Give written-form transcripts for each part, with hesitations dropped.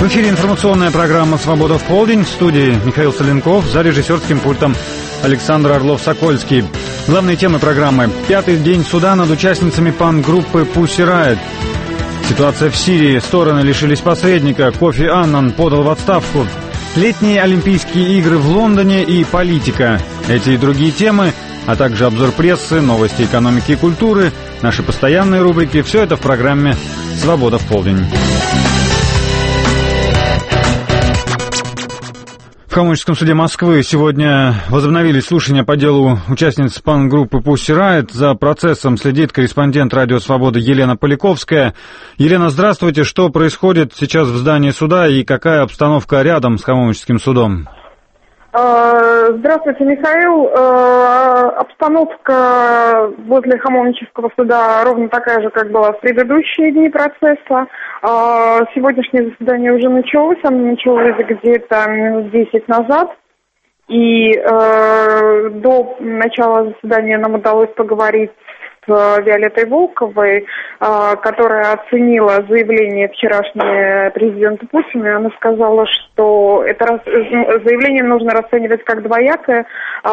эфире информационная программа «Свобода в полдень». В студии Михаил Соленков, за режиссерским пультом Александр Орлов-Сокольский. Главные темы программы. 5-й день суда над участницами панк-группы Pussy Riot. Ситуация в Сирии. Стороны лишились посредника. Кофи Аннан подал в отставку. Летние Олимпийские игры в Лондоне и политика. Эти и другие темы, а также обзор прессы, новости экономики и культуры, наши постоянные рубрики. Все это в программе «Свобода в полдень». В Каменском суде Москвы сегодня возобновились слушания по делу участниц панк-группы Pussy Riot. За процессом следит корреспондент «Радио Свобода» Елена Поляковская. Елена, здравствуйте. Что происходит сейчас в здании суда и какая обстановка рядом с Каменским судом? Здравствуйте, Михаил. Обстановка возле Хамовнического суда ровно такая же, как была в предыдущие дни процесса. Сегодняшнее заседание уже началось. Оно началось где-то минут 10 назад. И до начала заседания нам удалось поговорить с Виолеттой Волковой, которая оценила заявление вчерашнего президента Путина. Она сказала, что это заявление нужно расценивать как двоякое.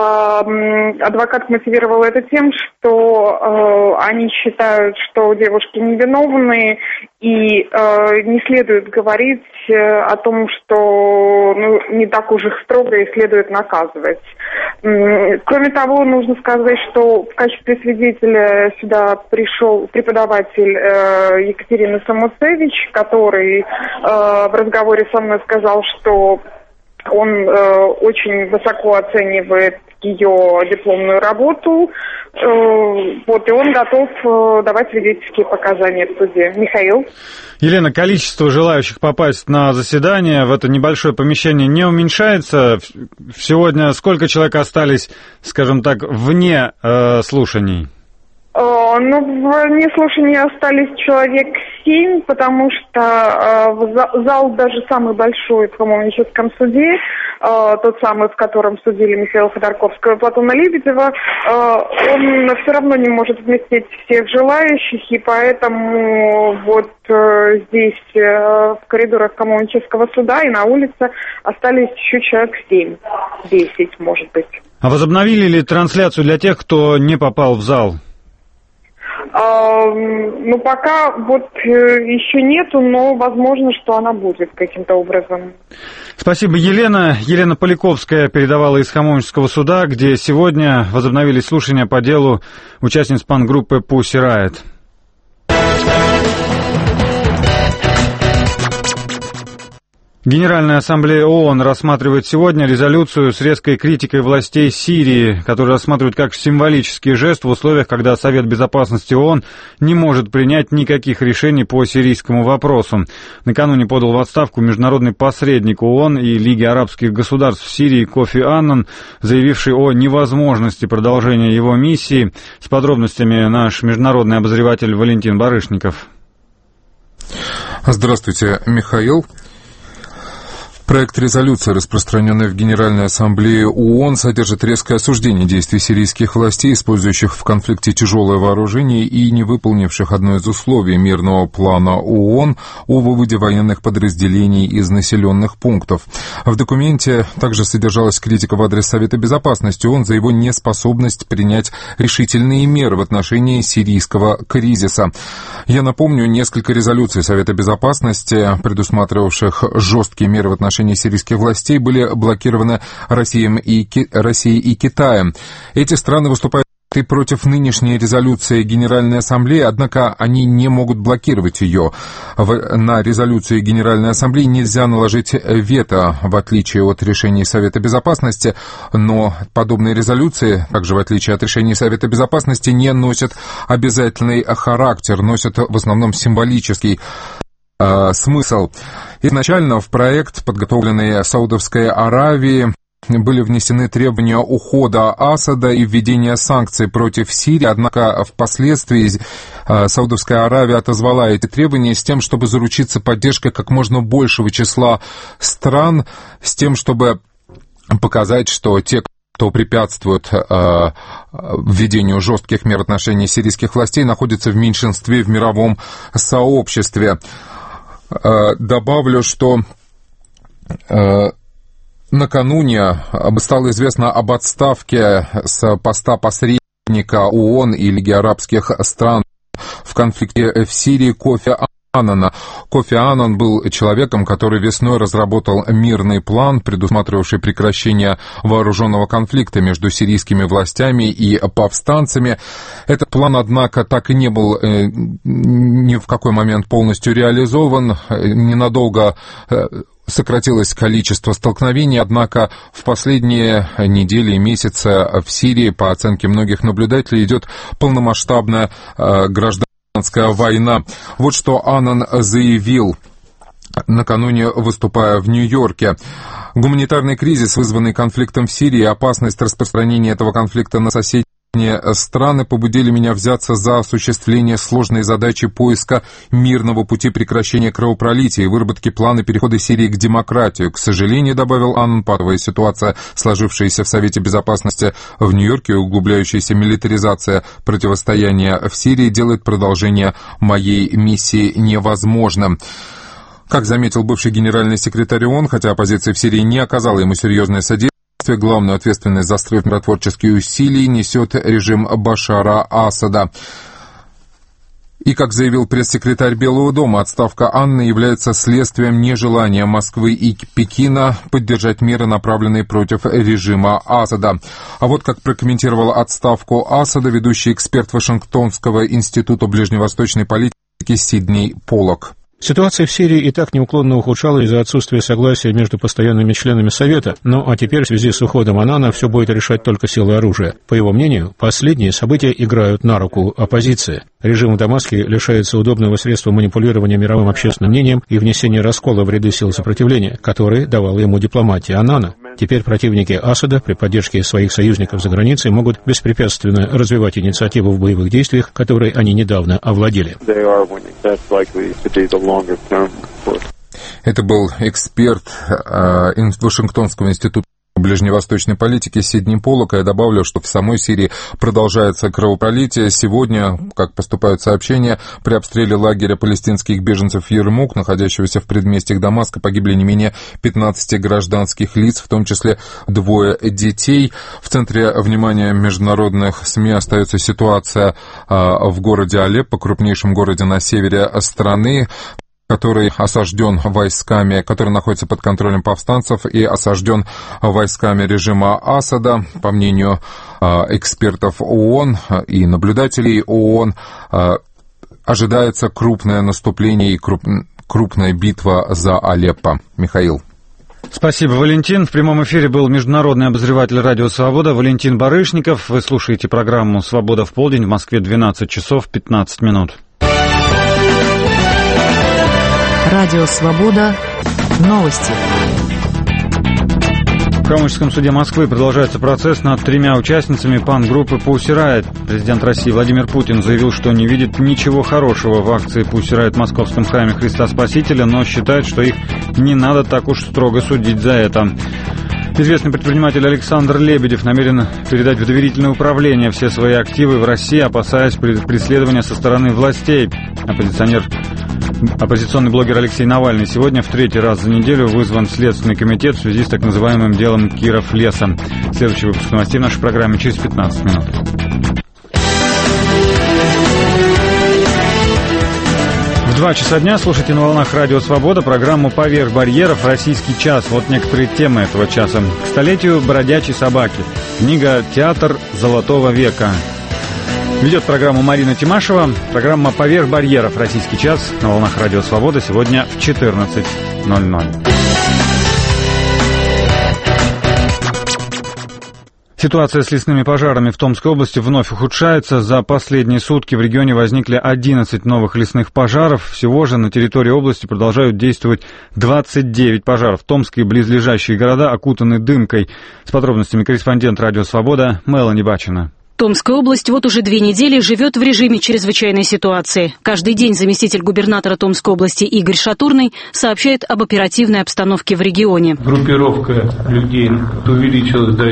Адвокат мотивировал это тем, что они считают, что девушки невиновны, и не следует говорить о том, что не так уж их строго и следует наказывать. Кроме того, нужно сказать, что в качестве свидетеля сюда пришел преподаватель Екатерина Самуцевич, который в разговоре со мной сказал, что он очень высоко оценивает ее дипломную работу, и он готов давать свидетельские показания в суде. Михаил? Елена, количество желающих попасть на заседание в это небольшое помещение не уменьшается. Сегодня сколько человек остались, скажем так, вне слушаний? Вне слушаний остались человек 7, потому что зал даже самый большой в Каменском суде, тот самый, в котором судили Михаила Ходорковского и Платона Лебедева, он все равно не может вместить всех желающих, и поэтому здесь, в коридорах Каменского суда и на улице остались еще человек 7-10, может быть. А возобновили ли трансляцию для тех, кто не попал в зал? Пока еще нету, но возможно, что она будет каким-то образом. Спасибо, Елена. Елена Поляковская передавала из Каменского суда, где сегодня возобновились слушания по делу участниц панк-группы Pussy Riot. Генеральная ассамблея ООН рассматривает сегодня резолюцию с резкой критикой властей Сирии, которую рассматривают как символический жест в условиях, когда Совет Безопасности ООН не может принять никаких решений по сирийскому вопросу. Накануне подал в отставку международный посредник ООН и Лиги арабских государств в Сирии Кофи Аннан, заявивший о невозможности продолжения его миссии. С подробностями наш международный обозреватель Валентин Барышников. Здравствуйте, Михаил. Проект резолюции, распространенный в Генеральной Ассамблее ООН, содержит резкое осуждение действий сирийских властей, использующих в конфликте тяжелое вооружение и не выполнивших одно из условий мирного плана ООН о выводе военных подразделений из населенных пунктов. В документе также содержалась критика в адрес Совета Безопасности ООН за его неспособность принять решительные меры в отношении сирийского кризиса. Я напомню, несколько резолюций Совета Безопасности, предусматривавших жесткие меры в отношении сирийских властей, были блокированы Россией и Китаем. Эти страны выступают и против нынешней резолюции Генеральной Ассамблеи, однако они не могут блокировать ее. На резолюцию Генеральной Ассамблеи нельзя наложить вето, в отличие от решений Совета Безопасности, но подобные резолюции, также в отличие от решений Совета Безопасности, не носят обязательный характер, носят в основном символический смысл. Изначально в проект, подготовленный Саудовской Аравией, были внесены требования ухода Асада и введения санкций против Сирии, однако впоследствии Саудовская Аравия отозвала эти требования с тем, чтобы заручиться поддержкой как можно большего числа стран, с тем, чтобы показать, что те, кто препятствует введению жестких мер в отношении сирийских властей, находятся в меньшинстве в мировом сообществе. Добавлю, что Накануне стало известно об отставке с поста посредника ООН и Лиги арабских стран в конфликте в Сирии Кофи Аннана. Кофи Аннан был человеком, который весной разработал мирный план, предусматривавший прекращение вооруженного конфликта между сирийскими властями и повстанцами. Этот план, однако, так и не был ни в какой момент полностью реализован. Ненадолго сократилось количество столкновений, однако в последние недели и месяцы в Сирии, по оценке многих наблюдателей, идет полномасштабная гражданская война. Вот что Аннан заявил, накануне выступая в Нью-Йорке. Гуманитарный кризис, вызванный конфликтом в Сирии, и опасность распространения этого конфликта на соседние страны побудили меня взяться за осуществление сложной задачи поиска мирного пути прекращения кровопролития и выработки плана перехода Сирии к демократии. К сожалению, добавил Аннан, патовая ситуация, сложившаяся в Совете Безопасности в Нью-Йорке, и углубляющаяся милитаризация противостояния в Сирии делает продолжение моей миссии невозможным. Как заметил бывший генеральный секретарь ООН, хотя оппозиция в Сирии не оказала ему серьезное содействие, главную ответственность за срыв миротворческих усилий несет режим Башара Асада. И, как заявил пресс-секретарь Белого дома, отставка Анны является следствием нежелания Москвы и Пекина поддержать меры, направленные против режима Асада. А вот как прокомментировал отставку Асада ведущий эксперт Вашингтонского института ближневосточной политики Сидней Поллок. Ситуация в Сирии и так неуклонно ухудшалась из-за отсутствия согласия между постоянными членами Совета, а теперь в связи с уходом Аннана все будет решать только силой оружия. По его мнению, последние события играют на руку оппозиции. Режим в Дамаске лишается удобного средства манипулирования мировым общественным мнением и внесения раскола в ряды сил сопротивления, которые давала ему дипломатия Аннана. Теперь противники Асада при поддержке своих союзников за границей могут беспрепятственно развивать инициативу в боевых действиях, которой они недавно овладели. Это был эксперт Вашингтонского института ближневосточной политики Сидни Поллок. Я добавлю, что в самой Сирии продолжается кровопролитие. Сегодня, как поступают сообщения, при обстреле лагеря палестинских беженцев Ярмук, находящегося в предместьях Дамаска, погибли не менее 15 гражданских лиц, в том числе 2 детей. В центре внимания международных СМИ остается ситуация в городе Алеппо, крупнейшем городе на севере страны, который осажден войсками, который находится под контролем повстанцев и осажден войсками режима Асада. По мнению экспертов ООН и наблюдателей ООН, ожидается крупное наступление и крупная битва за Алеппо. Михаил. Спасибо, Валентин. В прямом эфире был международный обозреватель «Радио Свобода» Валентин Барышников. Вы слушаете программу «Свобода в полдень». В Москве 12 часов 15 минут. Радио «Свобода». Новости. В Каменском суде Москвы продолжается процесс над 3 участницами панк-группы Pussy Riot. Президент России Владимир Путин заявил, что не видит ничего хорошего в акции Pussy Riot в Московском храме Христа Спасителя, но считает, что их не надо так уж строго судить за это. Известный предприниматель Александр Лебедев намерен передать в доверительное управление все свои активы в России, опасаясь преследования со стороны властей. Оппозиционный блогер Алексей Навальный сегодня в 3-й раз за неделю вызван в Следственный комитет в связи с так называемым делом Киров леса. Следующий выпуск новостей в нашей программе через 15 минут. В 2 часа дня слушайте на волнах «Радио Свобода» программу «Поверх барьеров. Российский час». Вот некоторые темы этого часа. К столетию бродячей собаки. Книга «Театр Золотого века». Ведет программу Марина Тимашева. Программа «Поверх барьеров. Российский час» на волнах «Радио Свобода» сегодня в 14:00. Ситуация с лесными пожарами в Томской области вновь ухудшается. За последние сутки в регионе возникли 11 новых лесных пожаров. Всего же на территории области продолжают действовать 29 пожаров. Томск и близлежащие города окутаны дымкой. С подробностями корреспондент «Радио Свобода» Мелани Бачина. Томская область вот уже 2 недели живет в режиме чрезвычайной ситуации. Каждый день заместитель губернатора Томской области Игорь Шатурный сообщает об оперативной обстановке в регионе. Группировка людей увеличилась до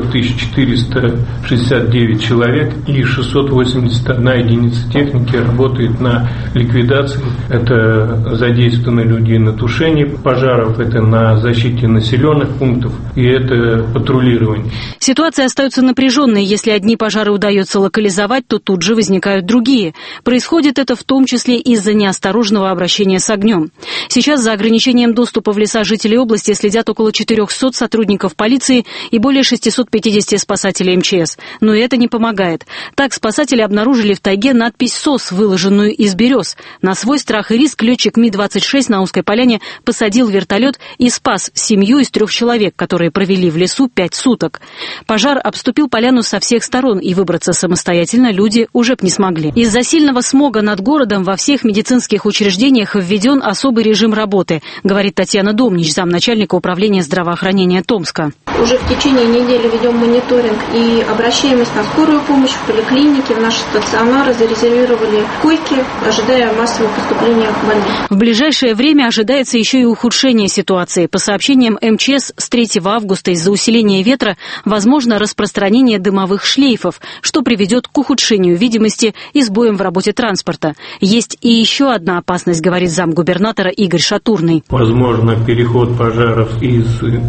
4469 человек, и 681 единица техники работает на ликвидации. Это задействованы люди на тушении пожаров, это на защите населенных пунктов, и это патрулирование. Ситуация остается напряженной. Если одни пожары удается локализовать, то тут же возникают другие. Происходит это в том числе из-за неосторожного обращения с огнем. Сейчас за ограничением доступа в леса жителей области следят около 400 сотрудников полиции и более 650 спасателей МЧС. Но это не помогает. Так спасатели обнаружили в тайге надпись «СОС», выложенную из берез. На свой страх и риск летчик Ми-26 на Узкой поляне посадил вертолет и спас семью из 3 человек, которые провели в лесу 5 суток. Пожар обступил поляну со всех сторон, и выбраться самостоятельно люди уже не смогли. Из-за сильного смога над городом во всех медицинских учреждениях введен особый режим работы, говорит Татьяна Домнич, замначальника управления здравоохранения Томска. Уже в течение недели ведем мониторинг и обращаемость на скорую помощь в поликлинике, в наши стационары, зарезервировали койки, ожидая массового поступления больных. В ближайшее время ожидается еще и ухудшение ситуации. По сообщениям МЧС, с 3 августа из-за усиления ветра возможно распространение дымовых шлейфов, что приведет к ухудшению видимости и сбоям в работе транспорта. Есть и еще одна опасность, говорит замгубернатора Игорь Шатурный. Возможно переход пожаров из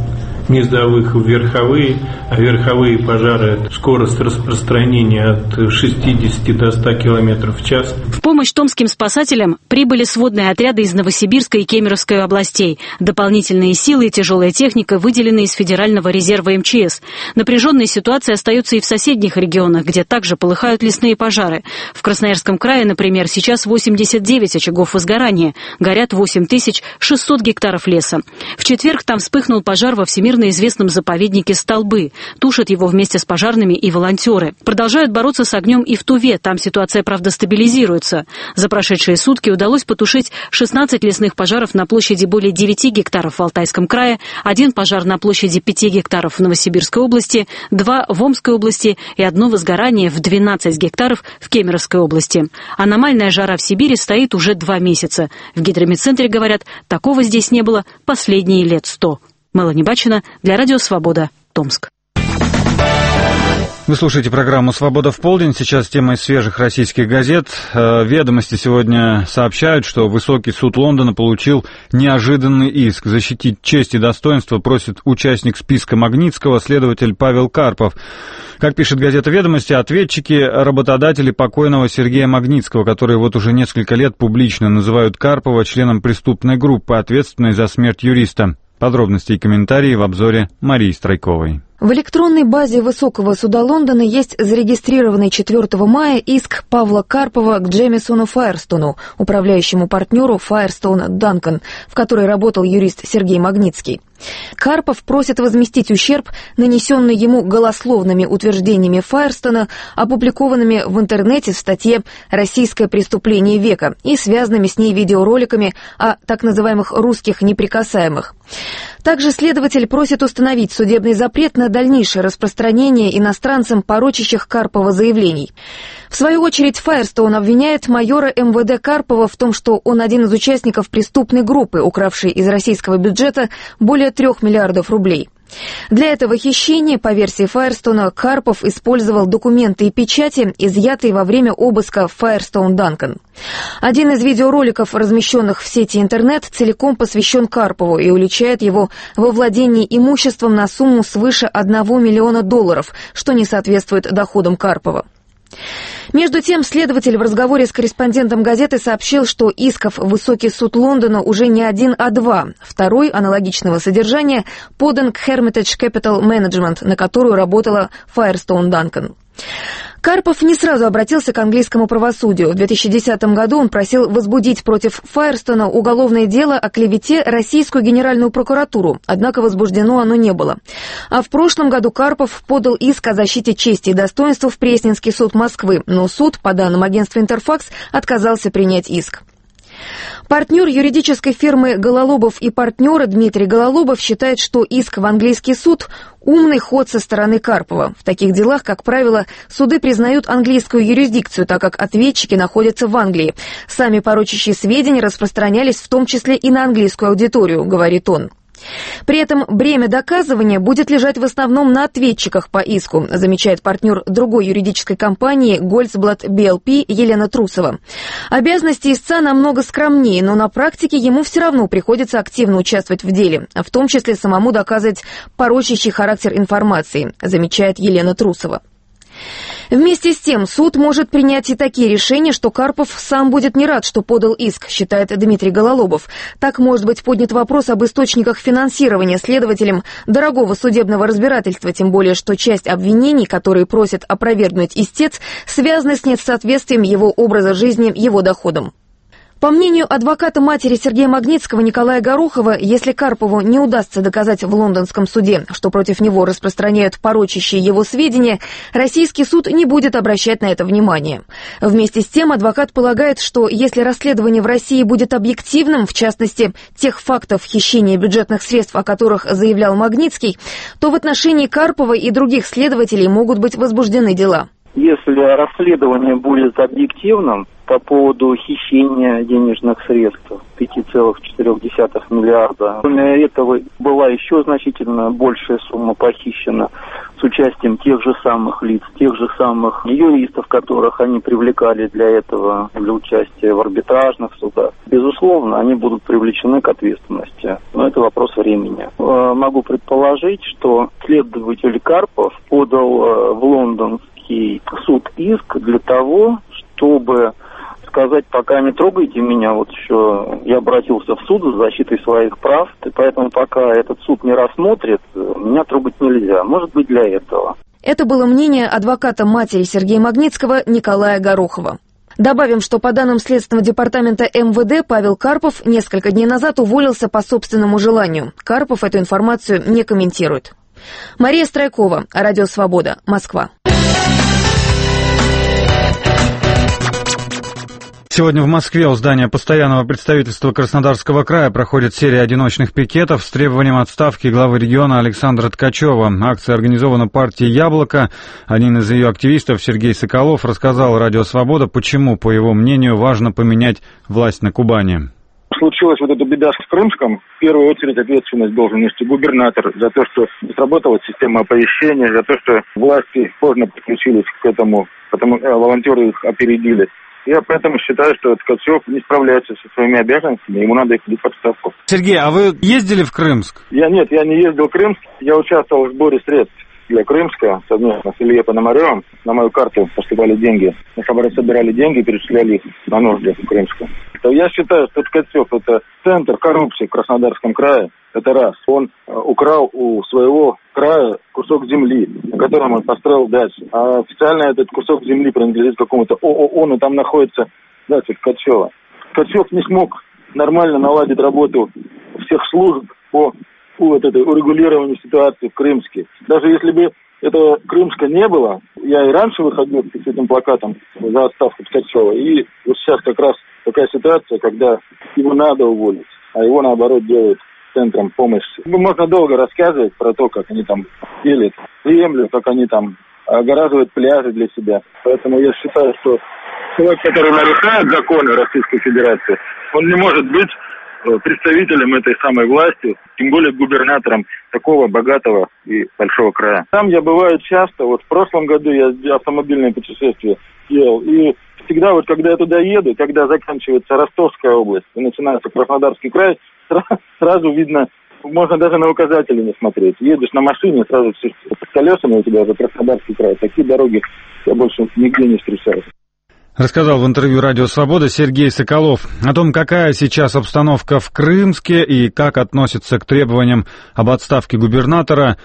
низовых в верховые, а верховые пожары – скорость распространения от 60 до 100 км в час. В помощь томским спасателям прибыли сводные отряды из Новосибирской и Кемеровской областей. Дополнительные силы и тяжелая техника выделены из Федерального резерва МЧС. Напряженная ситуация остается и в соседних регионах, где также полыхают лесные пожары. В Красноярском крае, например, сейчас 89 очагов возгорания, горят 8600 гектаров леса. В четверг там вспыхнул пожар во всемирном известном заповеднике Столбы. Тушат его вместе с пожарными и волонтеры. Продолжают бороться с огнем и в Туве. Там ситуация, правда, стабилизируется. За прошедшие сутки удалось потушить 16 лесных пожаров на площади более 9 гектаров в Алтайском крае, 1 пожар на площади 5 гектаров в Новосибирской области, 2 в Омской области и 1 возгорание в 12 гектаров в Кемеровской области. Аномальная жара в Сибири стоит уже 2 месяца. В гидромедцентре говорят, такого здесь не было последние лет 100. Мелани Бачина для Радио Свобода, Томск. Вы слушаете программу «Свобода в полдень». Сейчас тема из свежих российских газет. «Ведомости» сегодня сообщают, что Высокий суд Лондона получил неожиданный иск. Защитить честь и достоинство просит участник списка Магнитского, следователь Павел Карпов. Как пишет газета «Ведомости», ответчики – работодатели покойного Сергея Магнитского, которые вот уже несколько лет публично называют Карпова членом преступной группы, ответственной за смерть юриста. Подробности и комментарии в обзоре Марии Страйковой. В электронной базе Высокого суда Лондона есть зарегистрированный 4 мая иск Павла Карпова к Джемисону Файерстону, управляющему партнеру Firestone Duncan, в которой работал юрист Сергей Магнитский. Карпов просит возместить ущерб, нанесенный ему голословными утверждениями Файерстона, опубликованными в интернете в статье «Российское преступление века» и связанными с ней видеороликами о так называемых русских неприкасаемых. Также следователь просит установить судебный запрет на дальнейшее распространение иностранцам порочащих Карпова заявлений. В свою очередь, Файерстоун обвиняет майора МВД Карпова в том, что он один из участников преступной группы, укравшей из российского бюджета более 3 миллиардов рублей. Для этого хищения, по версии Файерстона, Карпов использовал документы и печати, изъятые во время обыска в Firestone Duncan. Один из видеороликов, размещенных в сети интернет, целиком посвящен Карпову и уличает его во владении имуществом на сумму свыше $1 миллиона, что не соответствует доходам Карпова. Между тем, следователь в разговоре с корреспондентом газеты сообщил, что исков в Высокий суд Лондона уже не 1, а 2. Второй, аналогичного содержания, подан к Hermitage Capital Management, на которую работала Firestone Duncan. Карпов не сразу обратился к английскому правосудию. В 2010 году он просил возбудить против Файерстона уголовное дело о клевете Российскую Генеральную прокуратуру, однако возбуждено оно не было. А в прошлом году Карпов подал иск о защите чести и достоинства в Пресненский суд Москвы, но суд, по данным агентства «Интерфакс», отказался принять иск. Партнер юридической фирмы «Гололобов и партнеры» Дмитрий Гололобов считает, что иск в английский суд – умный ход со стороны Карпова. В таких делах, как правило, суды признают английскую юрисдикцию, так как ответчики находятся в Англии. Сами порочащие сведения распространялись в том числе и на английскую аудиторию, говорит он. При этом бремя доказывания будет лежать в основном на ответчиках по иску, замечает партнер другой юридической компании Goldblatt BLP Елена Трусова. Обязанности истца намного скромнее, но на практике ему все равно приходится активно участвовать в деле, в том числе самому доказывать порочащий характер информации, замечает Елена Трусова. Вместе с тем, суд может принять и такие решения, что Карпов сам будет не рад, что подал иск, считает Дмитрий Гололобов. Так может быть поднят вопрос об источниках финансирования следователям дорогого судебного разбирательства, тем более, что часть обвинений, которые просят опровергнуть истец, связаны с несоответствием его образа жизни его доходам. По мнению адвоката матери Сергея Магнитского Николая Горохова, если Карпову не удастся доказать в лондонском суде, что против него распространяют порочащие его сведения, российский суд не будет обращать на это внимание. Вместе с тем адвокат полагает, что если расследование в России будет объективным, в частности, тех фактов хищения бюджетных средств, о которых заявлял Магнитский, то в отношении Карпова и других следователей могут быть возбуждены дела. Если расследование будет объективным по поводу хищения денежных средств 5,4 миллиарда, кроме этого была еще значительно большая сумма похищена с участием тех же самых лиц, тех же самых юристов, которых они привлекали для этого, для участия в арбитражных судах. Безусловно, они будут привлечены к ответственности, но это вопрос времени. Могу предположить, что следователь Карпов подал в лондонский суд иск для того, чтобы сказать, пока не трогайте меня, вот еще я обратился в суд за защитой своих прав, и поэтому пока этот суд не рассмотрит, меня трогать нельзя. Может быть, для этого. Это было мнение адвоката матери Сергея Магнитского Николая Горохова. Добавим, что по данным Следственного департамента МВД Павел Карпов несколько дней назад уволился по собственному желанию. Карпов эту информацию не комментирует. Мария Страйкова, Радио Свобода, Москва. Сегодня в Москве у здания постоянного представительства Краснодарского края проходит серия одиночных пикетов с требованием отставки главы региона Александра Ткачева. Акция организована партией «Яблоко». Один из ее активистов, Сергей Соколов, рассказал Радио Свобода, почему, по его мнению, важно поменять власть на Кубани. Случилась вот эта беда с Крымском. В первую очередь ответственность должен нести губернатор за то, что не сработала система оповещения, за то, что власти поздно подключились к этому, потому волонтеры их опередили. Я поэтому считаю, что Ткачев не справляется со своими обязанностями, ему надо их в отставку. Сергей, а вы ездили в Крымск? Я не ездил в Крымск, я участвовал в сборе средств для Крымска совместно с Ильей Пономаревым. На мою карту поступали деньги. Мы собирали деньги и перечисляли их на нужды Крымска. Я считаю, что Ткачев – это центр коррупции в Краснодарском крае. Это раз. Он украл у своего края кусок земли, на котором он построил дачу. А официально этот кусок земли принадлежит какому-то ООН, и там находится дача Ткачева. Ткачев не смог нормально наладить работу всех служб по урегулированию ситуации в Крымске. Даже если бы этого Крымска не было, я и раньше выходил с этим плакатом за отставку Ткачева. И вот сейчас как раз такая ситуация, когда его надо уволить, а его, наоборот, делают центром помощи. Можно долго рассказывать про то, как они там делят землю, как они там огораживают пляжи для себя. Поэтому я считаю, что человек, который нарушает законы Российской Федерации, он не может быть представителем этой самой власти, тем более губернатором такого богатого и большого края. Там я бываю часто. Вот в прошлом году я автомобильное путешествие делал. И всегда, вот когда я туда еду, когда заканчивается Ростовская область и начинается Краснодарский край, сразу видно, можно даже на указатели не смотреть. Едешь на машине, сразу под колесами у тебя уже Краснодарский край. Такие дороги я больше нигде не встречаю. Рассказал в интервью «Радио Свобода» Сергей Соколов о том, какая сейчас обстановка в Крымске и как относится к требованиям об отставке губернатора.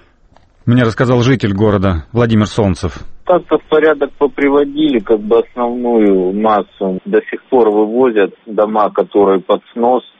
Мне рассказал житель города Владимир Солнцев. Так-то в порядок поприводили, как бы основную массу до сих пор вывозят дома, которые под снос.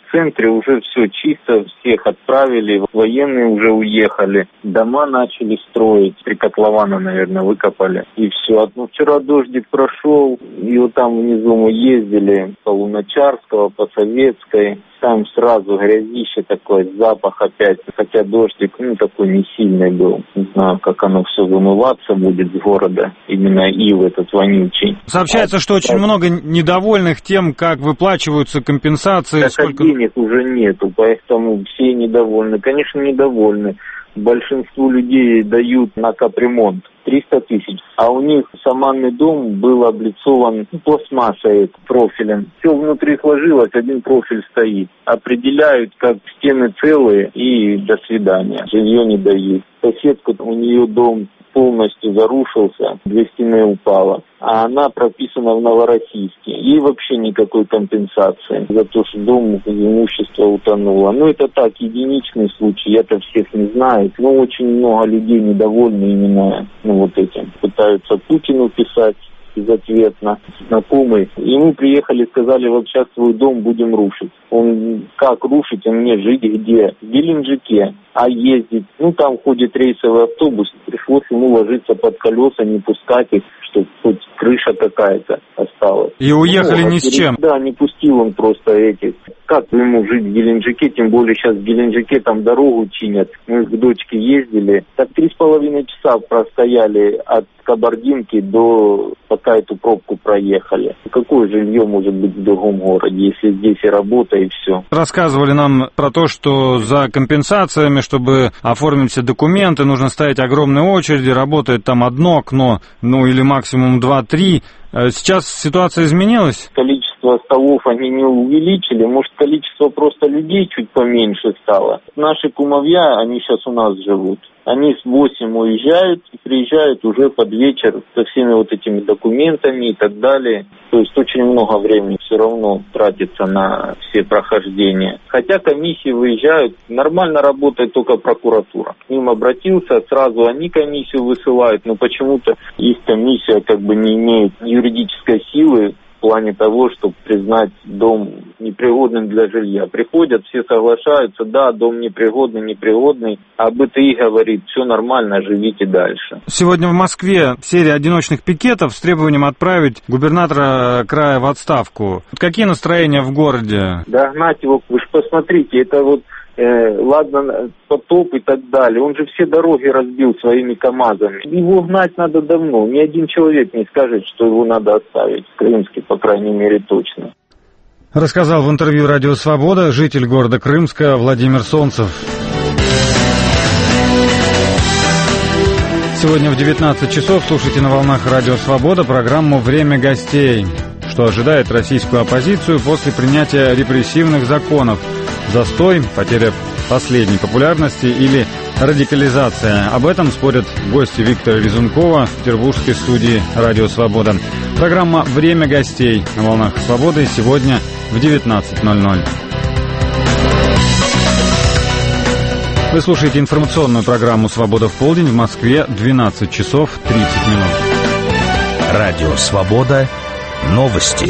В центре уже все чисто, всех отправили, военные уже уехали, дома начали строить, 3 котлована, наверное, выкопали, и все. Ну, вчера дождик прошел, и вот там внизу мы ездили по Луначарского, по Советской, там сразу грязище такое, запах опять, хотя дождик, такой не сильный был. Не знаю, как оно все вымываться будет с города, именно ил этот вонючий. Сообщается, что очень много недовольных тем, как выплачиваются компенсации. Так сколько денег уже нету, поэтому все недовольны. Конечно, недовольны. Большинству людей дают на капремонт 300 тысяч, а у них саманный дом был облицован пластмассой, профилем. Все внутри сложилось, один профиль стоит. Определяют, как стены целые, и до свидания. Жилье не дают. Соседка, у нее дом полностью зарушился, 2 стены упало, а она прописана в Новороссийске. Ей вообще никакой компенсации за то, что дом, имущество утонуло. Это так, единичный случай, это всех не знает, но очень много людей недовольны именно этим. Пытаются Путину писать безответно, знакомый. И мы приехали, сказали, вот сейчас свой дом будем рушить. Он, как рушить, а мне жить где? В Геленджике. А ездить, там ходит рейсовый автобус, пришлось ему ложиться под колеса, не пускать их, чтобы хоть крыша какая-то осталась. И уехали ни с чем? Да, не пустил он просто этих. Как ему жить в Геленджике, тем более сейчас в Геленджике там дорогу чинят. Мы к дочке ездили, так 3,5 часа простояли от Кабардинки до, пока эту пробку проехали. Какое жилье может быть в другом городе, если здесь и работа, и все? Рассказывали нам про то, что за компенсациями, чтобы оформить все документы, нужно стоять огромные очереди, работает там одно окно, или максимум 2-3. Сейчас ситуация изменилась? Количество столов они не увеличили, может, количество просто людей чуть поменьше стало. Наши кумовья, они сейчас у нас живут. Они с 8 уезжают и приезжают уже под вечер со всеми этими документами и так далее. То есть очень много времени все равно тратится на все прохождения. Хотя комиссии выезжают, нормально работает только прокуратура. К ним обратился, сразу они комиссию высылают, но почему-то их комиссия не имеет юридической силы в плане того, чтобы признать дом непригодным для жилья. Приходят, все соглашаются, да, дом непригодный, а БТИ говорит, все нормально, живите дальше. Сегодня в Москве серия одиночных пикетов с требованием отправить губернатора края в отставку. Какие настроения в городе? Догнать его, вы же посмотрите, это ладно, потоп и так далее. Он же все дороги разбил своими КАМАЗами. Его гнать надо давно. Ни один человек не скажет, что его надо оставить. Крымский, по крайней мере, точно. Рассказал в интервью «Радио Свобода» житель города Крымска Владимир Солнцев. Сегодня в 19 часов слушайте на волнах «Радио Свобода» программу «Время гостей». Что ожидает российскую оппозицию после принятия репрессивных законов? Застой, потеря последней популярности или радикализация? Об этом спорят гости Виктора Резункова в петербургской студии «Радио Свобода». Программа «Время гостей» на волнах «Свободы» сегодня в 19:00. Вы слушаете информационную программу «Свобода в полдень», в Москве 12 часов 30 минут. Радио «Свобода». Новости.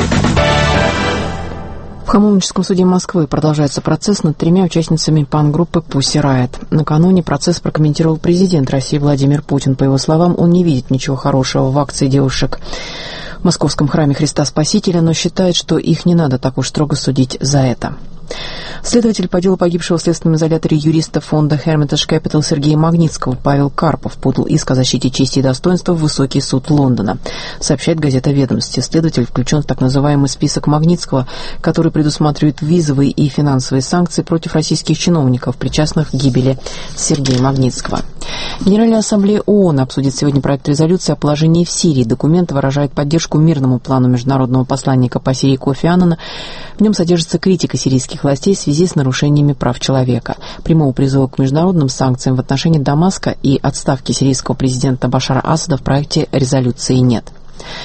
В Хамовническом суде Москвы продолжается процесс над 3 участницами панк-группы Pussy Riot. Накануне процесс прокомментировал президент России Владимир Путин. По его словам, он не видит ничего хорошего в акции девушек в Московском храме Христа Спасителя, но считает, что их не надо так уж строго судить за это. Следователь по делу погибшего в следственном изоляторе юриста фонда Hermitage Capital Сергея Магнитского Павел Карпов подал иск о защите чести и достоинства в Высокий суд Лондона, сообщает газета «Ведомости». Следователь включен в так называемый список Магнитского, который предусматривает визовые и финансовые санкции против российских чиновников, причастных к гибели Сергея Магнитского. Генеральная ассамблея ООН обсудит сегодня проект резолюции о положении в Сирии. Документ выражает поддержку мирному плану международного посланника по Сирии Кофи Аннана. В нем содержится критика сирийских властей в связи с нарушениями прав человека. Прямого призыва к международным санкциям в отношении Дамаска и отставки сирийского президента Башара Асада в проекте резолюции нет.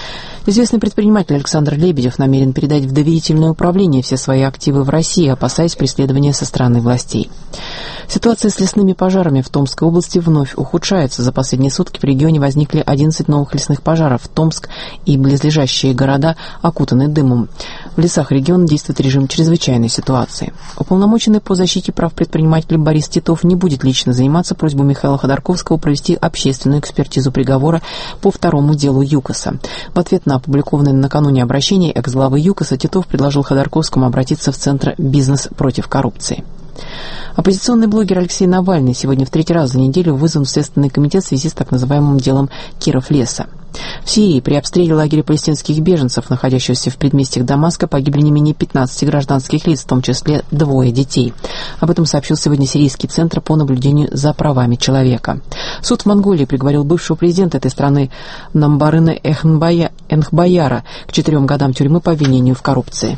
Известный предприниматель Александр Лебедев намерен передать в доверительное управление все свои активы в России, опасаясь преследования со стороны властей. Ситуация с лесными пожарами в Томской области вновь ухудшается. За последние сутки в регионе возникли 11 новых лесных пожаров. Томск и близлежащие города окутаны дымом. В лесах региона действует режим чрезвычайной ситуации. Уполномоченный по защите прав предпринимателей Борис Титов не будет лично заниматься просьбой Михаила Ходорковского провести общественную экспертизу приговора по второму делу ЮКОСа. В ответ на опубликованное накануне обращение экс-главы ЮКОСа Титов предложил Ходорковскому обратиться в Центр «Бизнес против коррупции». Оппозиционный блогер Алексей Навальный сегодня в третий раз за неделю вызван в Следственный комитет в связи с так называемым делом Киров-Леса. В Сирии при обстреле лагеря палестинских беженцев, находящихся в предместьях Дамаска, погибли не менее 15 гражданских лиц, в том числе 2 детей. Об этом сообщил сегодня Сирийский центр по наблюдению за правами человека. Суд в Монголии приговорил бывшего президента этой страны Намбарына Энхбаяра к 4 годам тюрьмы по обвинению в коррупции.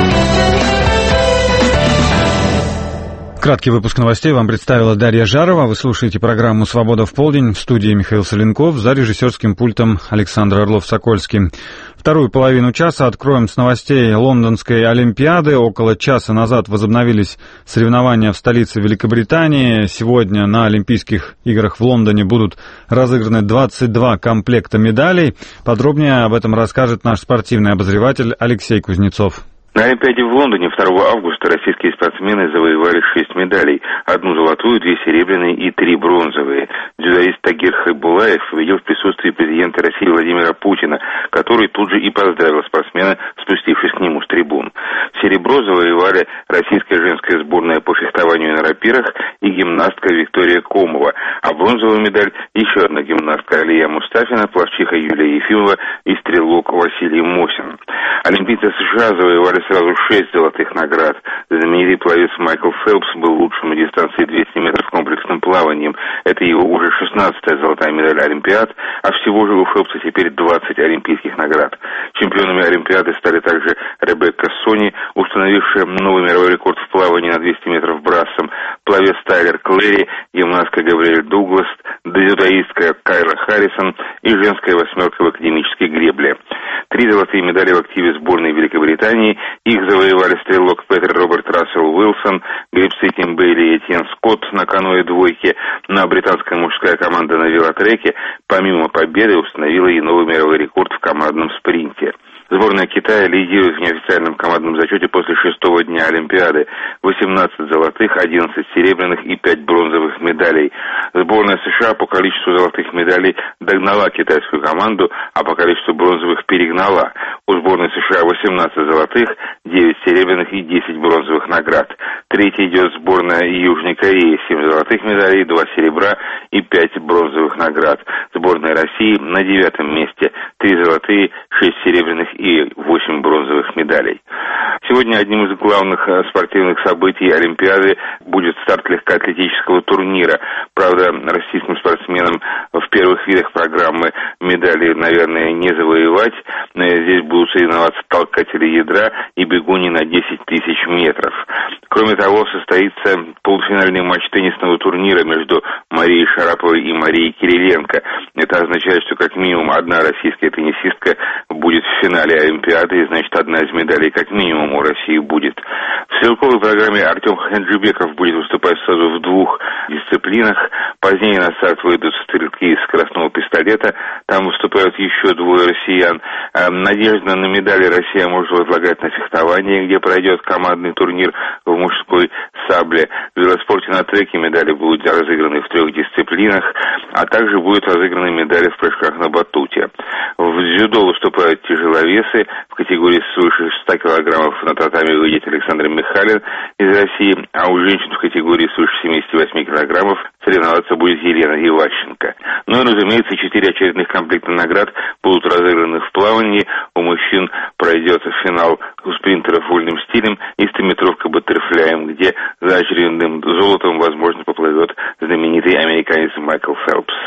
Краткий выпуск новостей вам представила Дарья Жарова. Вы слушаете программу «Свобода в полдень». В студии Михаил Соленков, за режиссерским пультом Александр Орлов-Сокольский. Вторую половину часа откроем с новостей Лондонской Олимпиады. Около часа назад возобновились соревнования в столице Великобритании. Сегодня на Олимпийских играх в Лондоне будут разыграны 22 комплекта медалей. Подробнее об этом расскажет наш спортивный обозреватель Алексей Кузнецов. На Олимпиаде в Лондоне 2 августа российские спортсмены завоевали 6 медалей. 1 золотую, 2 серебряные и 3 бронзовые. Дзюдоист Тагир Хайбулаев победил в присутствии президента России Владимира Путина, который тут же и поздравил спортсмена, спустившись к нему с трибун. Серебро завоевали российская женская сборная по фехтованию на рапирах и гимнастка Виктория Комова, а бронзовую медаль еще одна гимнастка Алия Мустафина, пловчиха Юлия Ефимова и стрелок Василий Мосин. Олимпийцы США завоевали сразу 6 золотых наград. Знаменитый пловец Майкл Фелпс был лучшим на дистанции 200 метров комплексным плаванием. Это его уже 16-я золотая медаль Олимпиад, а всего же у Фелпса теперь 20 олимпийских наград. Чемпионами Олимпиады стали также Ребекка Сони, установившая новый мировой рекорд в плавании на 200 метров брасом, пловец Тайлер Клэри, гимнастка Габриэль Дуглас, дзюдоистка Кайла Харрисон и женская восьмерка в академической гребле. 3 золотые медали в активе сборной Великобритании. Их завоевали стрелок Петер Роберт Рассел Уилсон, гребцы Тим Бейли и Этьен Скотт на каноэ двойке. Но британская мужская команда на велотреке помимо победы установила и новый мировой рекорд в командном спринте. Сборная Китая лидирует в неофициальном командном зачете после 6-го дня Олимпиады. 18 золотых, 11 серебряных и 5 бронзовых медалей. Сборная США по количеству золотых медалей догнала китайскую команду, а по количеству бронзовых перегнала. У сборной США 18 золотых, 9 серебряных и 10 бронзовых наград. Третьей идет сборная Южной Кореи. 7 золотых медалей, 2 серебра и 5 бронзовых наград. Сборная России на 9-м месте. 3 золотые, 6 серебряных и 8 бронзовых медалей. Сегодня одним из главных спортивных событий Олимпиады будет старт легкоатлетического турнира. Правда, российским спортсменам в первых видах программы медали, наверное, не завоевать. Здесь будут соревноваться толкатели ядра и бегуни на 10 тысяч метров. Кроме того, состоится полуфинальный матч теннисного турнира между Марией Шараповой и Марией Кириленко. Это означает, что как минимум одна российская теннисистка будет в финале Олимпиады, и значит одна из медалей как минимум у России будет. В стрелковой программе Артем Ханджибеков будет выступать сразу в 2 дисциплинах. Позднее на старт выйдут стрелки из скоростного пистолета. Там выступают еще 2 россиян. Надежда на медали Россия может возлагать на фехтование, где пройдет командный турнир в мужской сабле. В велоспорте на треке медали будут разыграны в 3 дисциплинах, а также будут разыграны медали в прыжках на батуте. В дзюдо выступают тяжеловесы. В категории свыше 100 килограммов на татами выйдет Александр Михалин из России, а у женщин в категории свыше 78 килограммов соревноваться будет Елена Иващенко. Ну и, разумеется, 4 очередных комплекта наград будут разыграны в плавании. У мужчин пройдет финал у спринтеров вольным стилем и 100-метровка баттерфляем, где за очередным золотом, возможно, поплывет знаменитый американец Майкл Фелпс.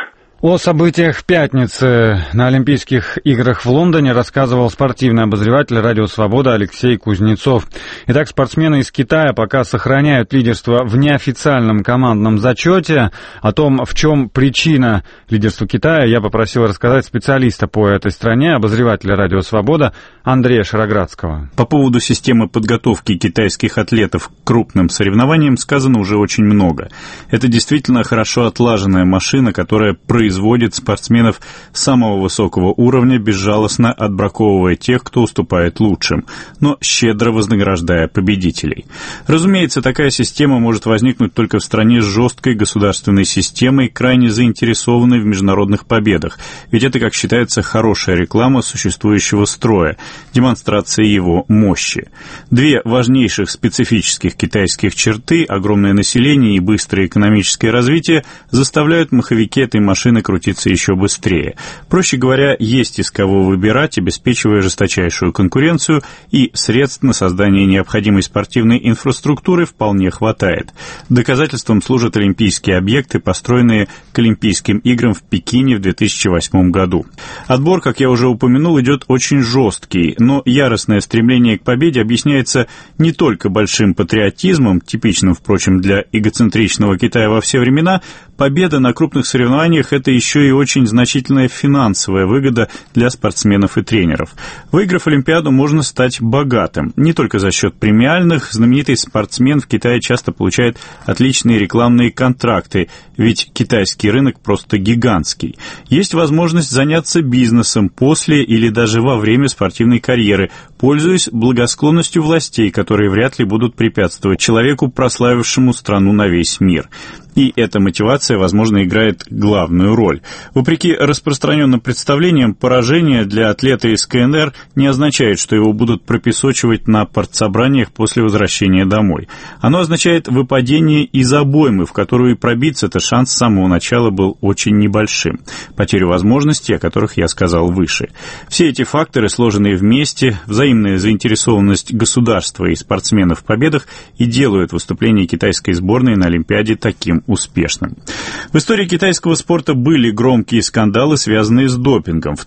О событиях пятницы на Олимпийских играх в Лондоне рассказывал спортивный обозреватель «Радио Свобода» Алексей Кузнецов. Итак, спортсмены из Китая пока сохраняют лидерство в неофициальном командном зачете. О том, в чем причина лидерства Китая, я попросил рассказать специалиста по этой стране, обозревателя «Радио Свобода» Андрея Шароградского. По поводу системы подготовки китайских атлетов к крупным соревнованиям сказано уже очень много. Это действительно хорошо отлаженная машина, которая производит спортсменов самого высокого уровня, безжалостно отбраковывая тех, кто уступает лучшим, но щедро вознаграждая победителей. Разумеется, такая система может возникнуть только в стране с жесткой государственной системой, крайне заинтересованной в международных победах, ведь это, как считается, хорошая реклама существующего строя, демонстрация его мощи. Две важнейших специфических китайских черты, огромное население и быстрое экономическое развитие, заставляют маховики этой машины крутиться еще быстрее. Проще говоря, есть из кого выбирать, обеспечивая жесточайшую конкуренцию, и средств на создание необходимой спортивной инфраструктуры вполне хватает. Доказательством служат олимпийские объекты, построенные к Олимпийским играм в Пекине в 2008 году. Отбор, как я уже упомянул, идет очень жесткий, но яростное стремление к победе объясняется не только большим патриотизмом, типичным, впрочем, для эгоцентричного Китая во все времена. Победа на крупных соревнованиях – это еще и очень значительная финансовая выгода для спортсменов и тренеров. Выиграв Олимпиаду, можно стать богатым. Не только за счет премиальных, знаменитый спортсмен в Китае часто получает отличные рекламные контракты, ведь китайский рынок просто гигантский. Есть возможность заняться бизнесом после или даже во время спортивной карьеры, пользуясь благосклонностью властей, которые вряд ли будут препятствовать человеку, прославившему страну на весь мир. И эта мотивация, возможно, играет главную роль. Вопреки распространенным представлениям, поражение для атлета из КНР не означает, что его будут пропесочивать на партсобраниях после возвращения домой. Оно означает выпадение из обоймы, в которую пробиться-то шанс с самого начала был очень небольшим. Потерю возможностей, о которых я сказал выше. Все эти факторы, сложенные вместе, взаимная заинтересованность государства и спортсменов в победах, и делают выступление китайской сборной на Олимпиаде таким успешным. В истории китайского спорта были громкие скандалы, связанные с допингом. В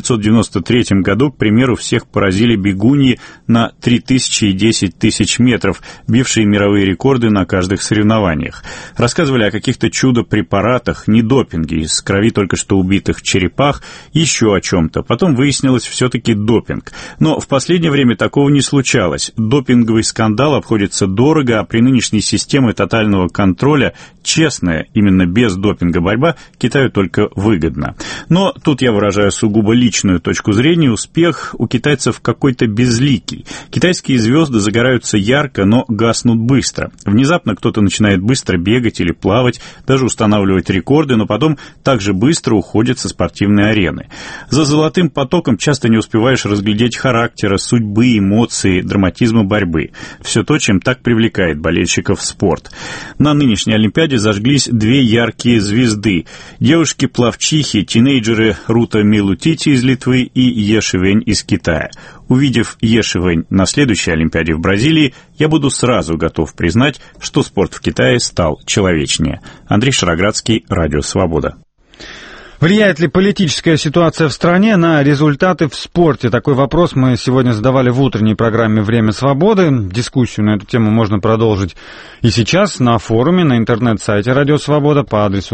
1993 году, к примеру, всех поразили бегуньи на 3000 и 10 тысяч метров, бившие мировые рекорды на каждых соревнованиях. Рассказывали о каких-то чудо-препаратах, не допинге, из крови только что убитых черепах, еще о чем-то. Потом выяснилось все-таки допинг. Но в последнее время такого не случалось. Допинговый скандал обходится дорого, а при нынешней системе тотального контроля честная, именно без допинга борьба Китаю только выгодна. Но тут я выражаю сугубо личную точку зрения, успех у китайцев какой-то безликий. Китайские звезды загораются ярко, но гаснут быстро. Внезапно кто-то начинает быстро бегать или плавать, даже устанавливать рекорды, но потом также быстро уходит со спортивной арены. За золотым потоком часто не успеваешь разглядеть характера, судьбы, эмоции, драматизма борьбы. Все то, чем так привлекает болельщиков в спорт. На нынешней Олимпиаде зажглись две яркие звезды. Девушки-пловчихи, тинейджеры Рута Милутити из Литвы и Е Шивэнь из Китая. Увидев Е Шивэнь на следующей Олимпиаде в Бразилии, я буду сразу готов признать, что спорт в Китае стал человечнее. Андрей Шароградский, Радио Свобода. Влияет ли политическая ситуация в стране на результаты в спорте? Такой вопрос мы сегодня задавали в утренней программе «Время свободы». Дискуссию на эту тему можно продолжить и сейчас на форуме на интернет-сайте «Радио Свобода» по адресу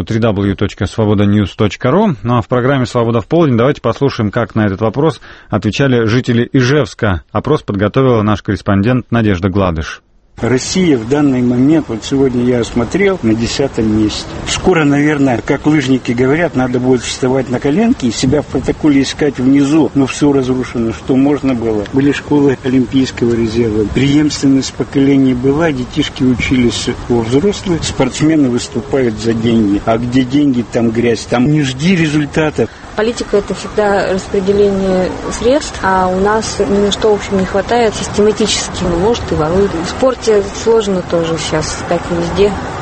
www.svobodanews.ru. Ну а в программе «Свобода в полдень» давайте послушаем, как на этот вопрос отвечали жители Ижевска. Опрос подготовила наш корреспондент Надежда Гладыш. Россия в данный момент, вот сегодня я осмотрел, на 10-м месте. Скоро, наверное, как лыжники говорят, надо будет вставать на коленки и себя в протоколе искать внизу. Но все разрушено, что можно было. Были школы Олимпийского резерва. Преемственность поколений была, детишки учились у взрослых, спортсмены выступают за деньги. А где деньги, там грязь. Там не жди результатов. Политика – это всегда распределение средств, а у нас ни на что, в общем, не хватает систематически. Может, и воруют. В спорте сложно тоже сейчас, так и везде.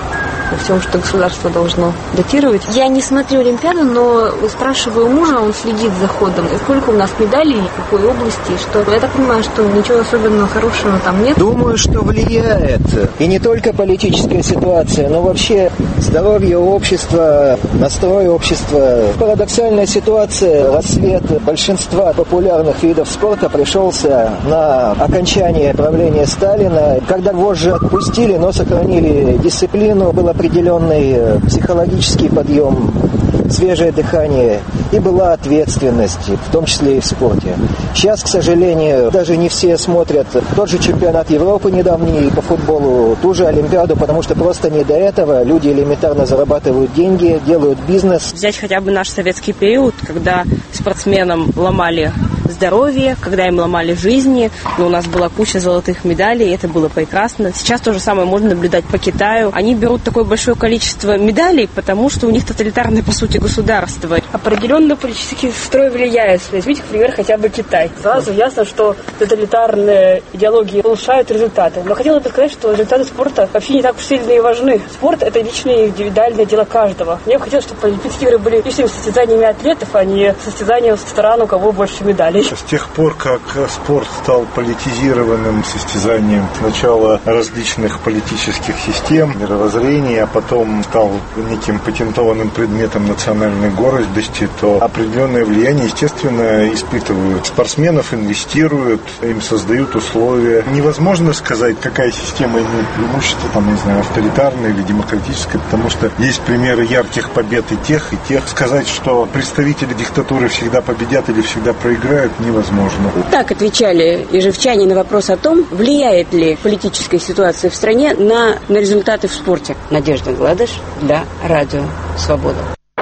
во всем, что государство должно датировать. Я не смотрю Олимпиаду, но спрашиваю мужа, он следит за ходом. Сколько у нас медалей, в какой области, что. Я так понимаю, что ничего особенно хорошего там нет. Думаю, что влияет. И не только политическая ситуация, но вообще здоровье общества, настрой общества. Парадоксальная ситуация, расцвет большинства популярных видов спорта пришелся на окончание правления Сталина, когда вожжи отпустили, но сохранили дисциплину, был определенный психологический подъем, свежее дыхание и была ответственность, в том числе и в спорте. Сейчас, к сожалению, даже не все смотрят тот же чемпионат Европы недавний по футболу, ту же Олимпиаду, потому что просто не до этого. Люди элементарно зарабатывают деньги, делают бизнес. Взять хотя бы наш советский период, когда спортсменам ломали здоровье, когда им ломали жизни, но у нас была куча золотых медалей, и это было прекрасно. Сейчас то же самое можно наблюдать по Китаю. Они берут такое большое количество медалей, потому что у них тоталитарное, по сути, государство. Определенно политический строй влияет. Возьмите, например, хотя бы Китай. Сразу ясно, что тоталитарные идеологии улучшают результаты. Но хотела бы сказать, что результаты спорта вообще не так уж сильно и важны. Спорт – это личное индивидуальное дело каждого. Мне бы хотелось, чтобы Олимпийские игры были личными состязаниями атлетов, а не состязанием стран, у кого больше медалей. С тех пор, как спорт стал политизированным состязанием сначала различных политических систем, мировоззрений, а потом стал неким патентованным предметом национальной гордости, то определенное влияние, естественно, испытывают. Спортсменов инвестируют, им создают условия. Невозможно сказать, какая система имеет преимущество, там, не знаю, авторитарная или демократическая, потому что есть примеры ярких побед и тех. Сказать, что представители диктатуры всегда победят или всегда проиграют, невозможно. Так отвечали ижевчане на вопрос о том, влияет ли политическая ситуация в стране на результаты в спорте. Надежда Гладыш для Радио Свобода.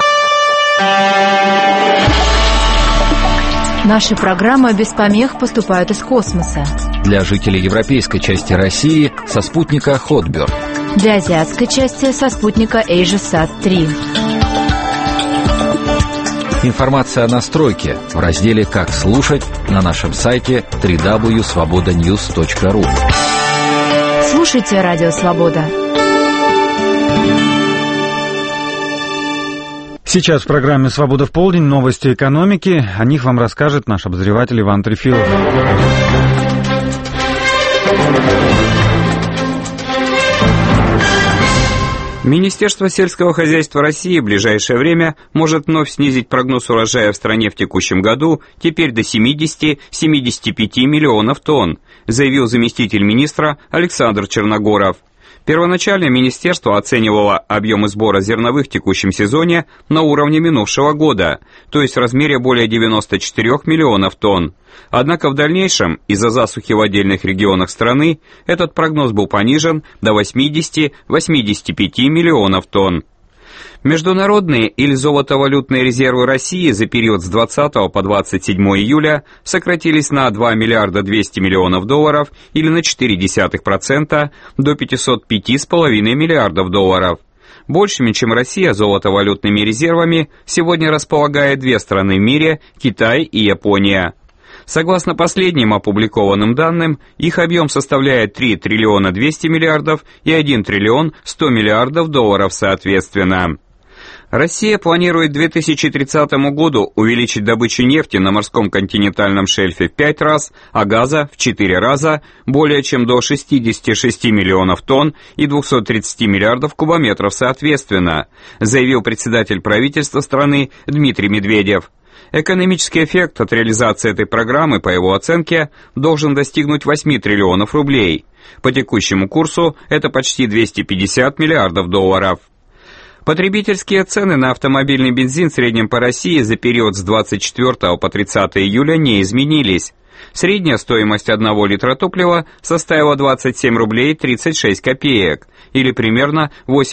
Наши программы без помех поступают из космоса. Для жителей европейской части России со спутника Хотберг. Для азиатской части со спутника AsiaSat-3. Информация о настройке в разделе «Как слушать» на нашем сайте www.svobodanews.ru. Слушайте Радио Свобода. Сейчас в программе «Свобода в полдень» новости экономики. О них вам расскажет наш обозреватель Иван Трефилов. Министерство сельского хозяйства России в ближайшее время может вновь снизить прогноз урожая в стране в текущем году теперь до 70-75 миллионов тонн, заявил заместитель министра Александр Черногоров. Первоначально министерство оценивало объемы сбора зерновых в текущем сезоне на уровне минувшего года, то есть в размере более 94 миллионов тонн. Однако в дальнейшем, из-за засухи в отдельных регионах страны, этот прогноз был понижен до 80-85 миллионов тонн. Международные или золотовалютные резервы России за период с 20 по 27 июля сократились на 2 миллиарда 200 миллионов долларов или на 0,4% до 505,5 миллиардов долларов. Большими, чем Россия, золотовалютными резервами сегодня располагают две страны в мире – Китай и Япония. Согласно последним опубликованным данным, их объем составляет 3 триллиона 200 миллиардов и 1 триллион 100 миллиардов долларов соответственно. Россия планирует к 2030 году увеличить добычу нефти на морском континентальном шельфе в 5 раз, а газа в 4 раза, более чем до 66 миллионов тонн и 230 миллиардов кубометров соответственно, заявил председатель правительства страны Дмитрий Медведев. Экономический эффект от реализации этой программы, по его оценке, должен достигнуть 8 триллионов рублей. По текущему курсу это почти 250 миллиардов долларов. Потребительские цены на автомобильный бензин в среднем по России за период с 24 по 30 июля не изменились. Средняя стоимость 1 литра топлива составила 27 рублей 36 копеек, или примерно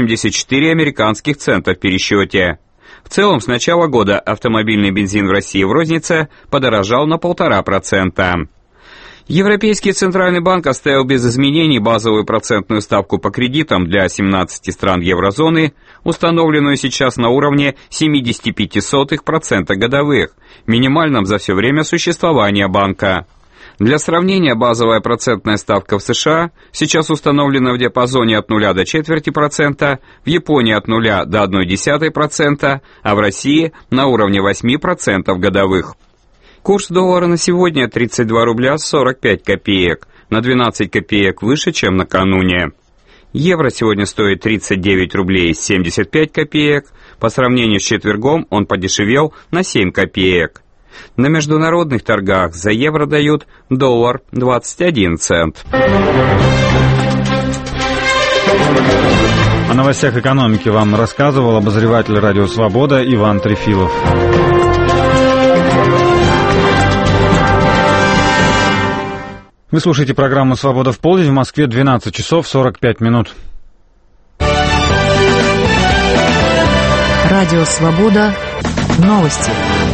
84 американских цента в пересчете. В целом, с начала года автомобильный бензин в России в рознице подорожал на 1,5%. Европейский Центральный банк оставил без изменений базовую процентную ставку по кредитам для 17 стран еврозоны, установленную сейчас на уровне 0,75% годовых, минимальном за все время существования банка. Для сравнения, базовая процентная ставка в США сейчас установлена в диапазоне от 0 до 0,25%, в Японии от 0 до 0,1%, а в России на уровне 8% годовых. Курс доллара на сегодня 32 рубля 45 копеек, на 12 копеек выше, чем накануне. Евро сегодня стоит 39 рублей 75 копеек, по сравнению с четвергом он подешевел на 7 копеек. На международных торгах за евро дают доллар 21 цент. О новостях экономики вам рассказывал обозреватель «Радио Свобода» Иван Трефилов. Вы слушаете программу «Свобода в полдень», в Москве 12 часов 45 минут. Радио «Свобода». Новости.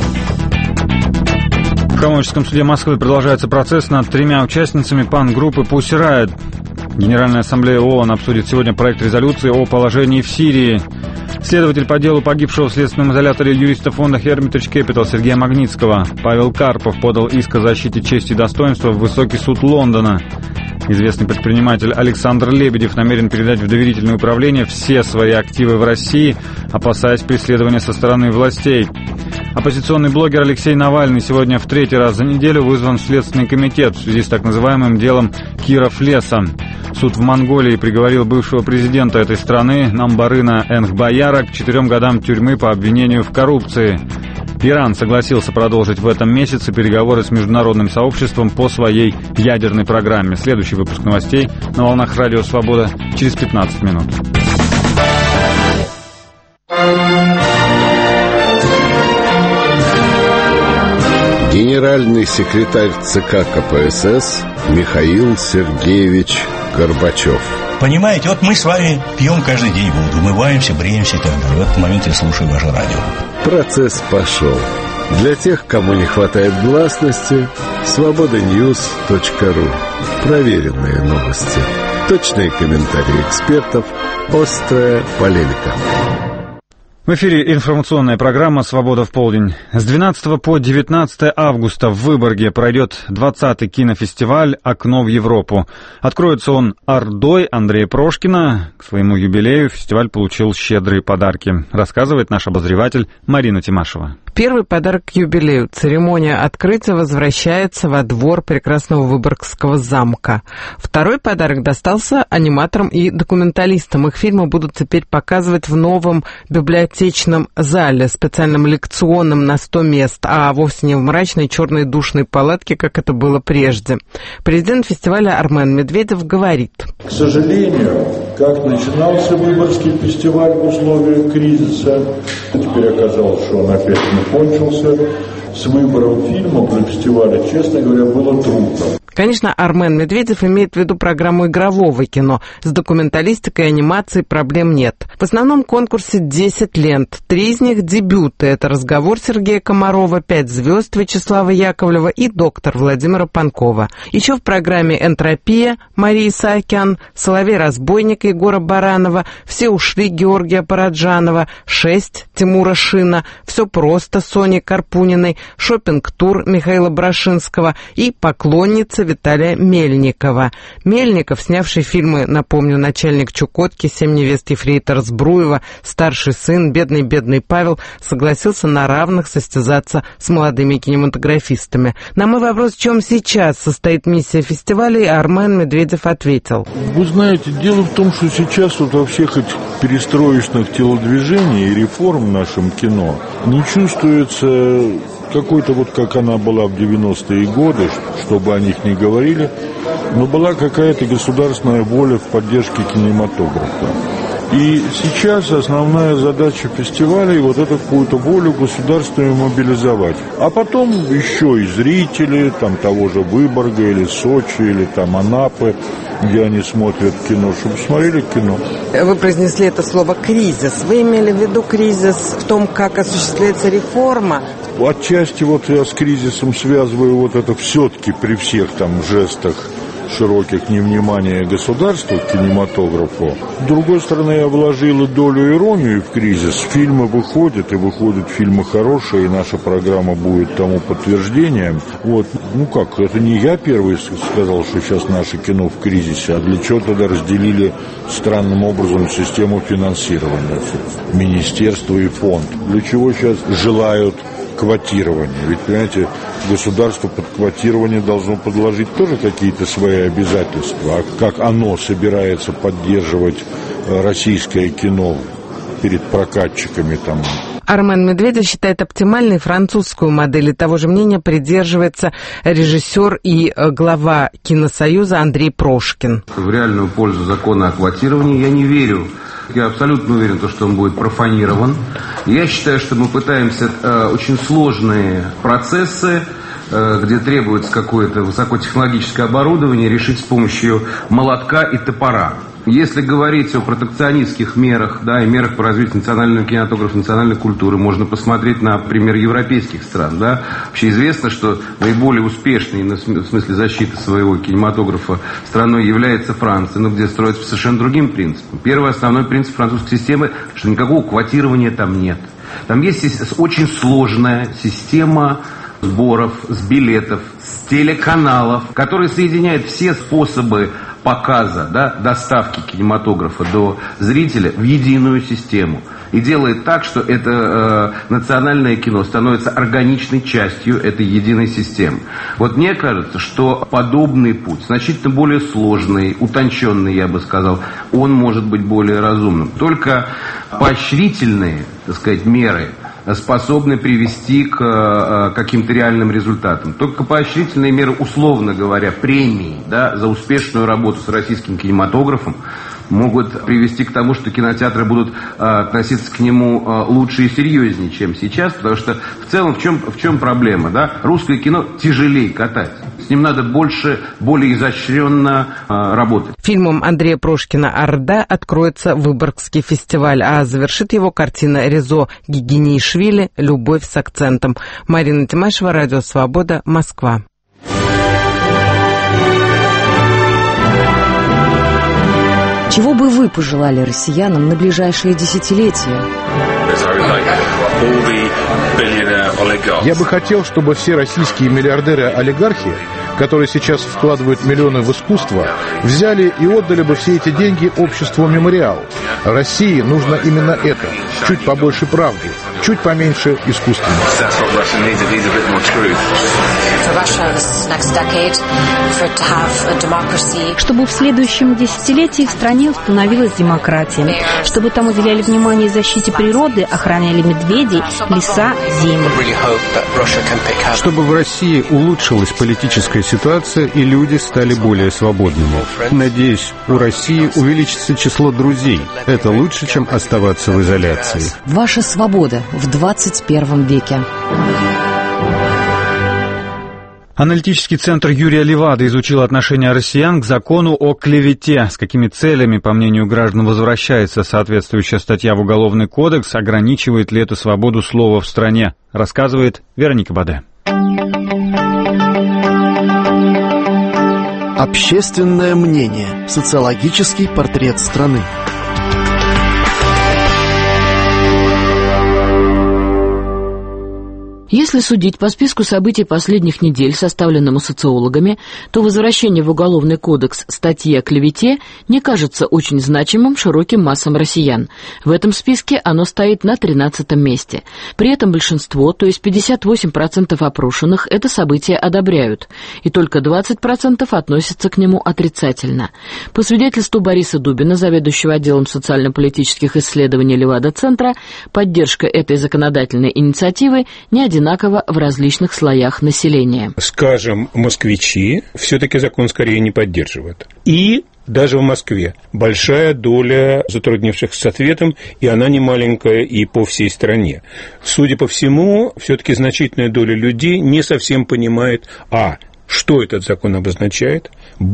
В Коммунальном суде Москвы продолжается процесс над 3 участницами панк-группы Pussy Riot. Генеральная ассамблея ООН обсудит сегодня проект резолюции о положении в Сирии. Следователь по делу погибшего в следственном изоляторе юриста фонда Hermitage Capital Сергея Магнитского Павел Карпов подал иск о защите чести и достоинства в Высокий суд Лондона. Известный предприниматель Александр Лебедев намерен передать в доверительное управление все свои активы в России, опасаясь преследования со стороны властей. Оппозиционный блогер Алексей Навальный сегодня в 3-й раз за неделю вызван в Следственный комитет в связи с так называемым делом Киров-Леса. Суд в Монголии приговорил бывшего президента этой страны Намбарына Энгбаяра к 4 годам тюрьмы по обвинению в коррупции. Иран согласился продолжить в этом месяце переговоры с международным сообществом по своей ядерной программе. Следующий выпуск новостей на волнах Радио Свобода через 15 минут. Генеральный секретарь ЦК КПСС Михаил Сергеевич Горбачев. Понимаете, вот мы с вами пьем каждый день воду, умываемся, бреемся и так далее. В этот момент я слушаю ваше радио. Процесс пошел. Для тех, кому не хватает гласности, свобоdanews.ru. Проверенные новости. Точные комментарии экспертов. Острая полемика. В эфире информационная программа «Свобода в полдень». С 12 по 19 августа в Выборге пройдет 20-й кинофестиваль «Окно в Европу». Откроется он ордой Андрея Прошкина. К своему юбилею фестиваль получил щедрые подарки, рассказывает наш обозреватель Марина Тимашева. Первый подарок к юбилею. Церемония открытия возвращается во двор прекрасного Выборгского замка. Второй подарок достался аниматорам и документалистам. Их фильмы будут теперь показывать в новом библиотечном зале, специальном лекционном на 100 мест, а вовсе не в мрачной черной душной палатке, как это было прежде. Президент фестиваля Армен Медведев говорит. К сожалению, как начинался Выборгский фестиваль в условиях кризиса, теперь оказалось, что он опять не кончился. С выбором фильмов для фестиваля, честно говоря, было трудно. Конечно, Армен Медведев имеет в виду программу игрового кино. С документалистикой и анимацией проблем нет. В основном конкурсе 10 лент. 3 из них дебюты. Это «Разговор» Сергея Комарова, «5 звезд» Вячеслава Яковлева и «Доктор» Владимира Панкова. Еще в программе «Энтропия» Марии Саакян, «Соловей-разбойник» Егора Баранова, «Все ушли» Георгия Параджанова, «6» Тимура Шина, «Все просто» Сони Карпуниной, «Шоппинг-тур» Михаила Брашинского и «Поклонница» Виталия Мельникова. Мельников, снявший фильмы, напомню, «Начальник Чукотки», «7 невест ефрейтора Збруева», «Старший сын», «Бедный Павел», согласился на равных состязаться с молодыми кинематографистами. На мой вопрос, в чем сейчас состоит миссия фестиваля, Армен Медведев ответил. Вы знаете, дело в том, что сейчас вот во всех этих перестроечных телодвижений и реформ в нашем кино не чувствуется какой-то вот как она была в 90-е годы, чтобы о них не говорили, но была какая-то государственная воля в поддержке кинематографа. И сейчас основная задача фестиваля вот эту какую-то волю государственную мобилизовать. А потом еще и зрители там того же Выборга или Сочи или там Анапы, где они смотрят кино, чтобы смотрели кино. Вы произнесли это слово «кризис». Вы имели в виду кризис в том, как осуществляется реформа? Отчасти вот я с кризисом связываю вот это все-таки при всех там жестах широких невнимания государства к кинематографу. С другой стороны, я вложил и долю иронии в кризис. Фильмы выходят, и выходят фильмы хорошие, и наша программа будет тому подтверждением. Вот, это не я первый сказал, что сейчас наше кино в кризисе, а для чего тогда разделили странным образом систему финансирования, министерство и фонд? Для чего сейчас желают квотирования? Ведь, понимаете, государство под квотирование должно подложить тоже какие-то свои обязательства. А как оно собирается поддерживать российское кино перед прокатчиками там? Армен Медведев считает оптимальной французскую модель, и того же мнения придерживается режиссер и глава Киносоюза Андрей Прошкин. В реальную пользу закона о квотировании я не верю. Я абсолютно уверен, что он будет профанирован. Я считаю, что мы пытаемся очень сложные процессы, где требуется какое-то высокотехнологическое оборудование, решить с помощью молотка и топора. Если говорить о протекционистских мерах, и мерах по развитию национального кинематографа, национальной культуры, можно посмотреть на пример европейских стран. Вообще известно, что наиболее успешной, в смысле защиты своего кинематографа, страной является Франция, где строится по совершенно другим принципам. Первый основной принцип французской системы, что никакого квотирования там нет. Там есть очень сложная система сборов, с билетов, с телеканалов, которые соединяют все способы показа, доставки кинематографа до зрителя в единую систему. И делает так, что это национальное кино становится органичной частью этой единой системы. Вот мне кажется, что подобный путь, значительно более сложный, утонченный, я бы сказал, он может быть более разумным. Только поощрительные, меры способны привести к каким-то реальным результатам. Только поощрительные меры, условно говоря, премии за успешную работу с российским кинематографом могут привести к тому, что кинотеатры будут относиться к нему лучше и серьезнее, чем сейчас, потому что в целом в чем проблема? Русское кино тяжелее катать. С ним надо более изощренно работать. Фильмом Андрея Прошкина «Орда» откроется Выборгский фестиваль, а завершит его картина Резо Гигинеишвили «Любовь с акцентом». Марина Тимашева, Радио Свобода, Москва. Чего бы вы пожелали россиянам на ближайшие десятилетия? Я бы хотел, чтобы все российские миллиардеры-олигархи, которые сейчас вкладывают миллионы в искусство, взяли и отдали бы все эти деньги обществу «Мемориал». России нужно именно это. Чуть побольше правды, чуть поменьше искусственности. Чтобы в следующем десятилетии в стране установилась демократия. Чтобы там уделяли внимание защите природы, охраняли медведей, леса, земли. Чтобы в России улучшилась политическая ситуация и люди стали более свободными. Надеюсь, у России увеличится число друзей. Это лучше, чем оставаться в изоляции. Ваша свобода в 21 веке. Аналитический центр Юрия Левада изучил отношение россиян к закону о клевете. С какими целями, по мнению граждан, возвращается соответствующая статья в Уголовный кодекс, ограничивает ли это свободу слова в стране, рассказывает Вероника Баде. Общественное мнение. Социологический портрет страны. Если судить по списку событий последних недель, составленному социологами, то возвращение в Уголовный кодекс статьи о клевете не кажется очень значимым широким массам россиян. В этом списке оно стоит на 13-м месте. При этом большинство, то есть 58% опрошенных, это событие одобряют, и только 20% относятся к нему отрицательно. По свидетельству Бориса Дубина, заведующего отделом социально-политических исследований Левада-центра, поддержка этой законодательной инициативы не одинаково в различных слоях населения. Скажем, москвичи все-таки закон скорее не поддерживают. И даже в Москве большая доля затруднившихся с ответом, и она не маленькая и по всей стране. Судя по всему, все-таки значительная доля людей не совсем понимает, что этот закон обозначает,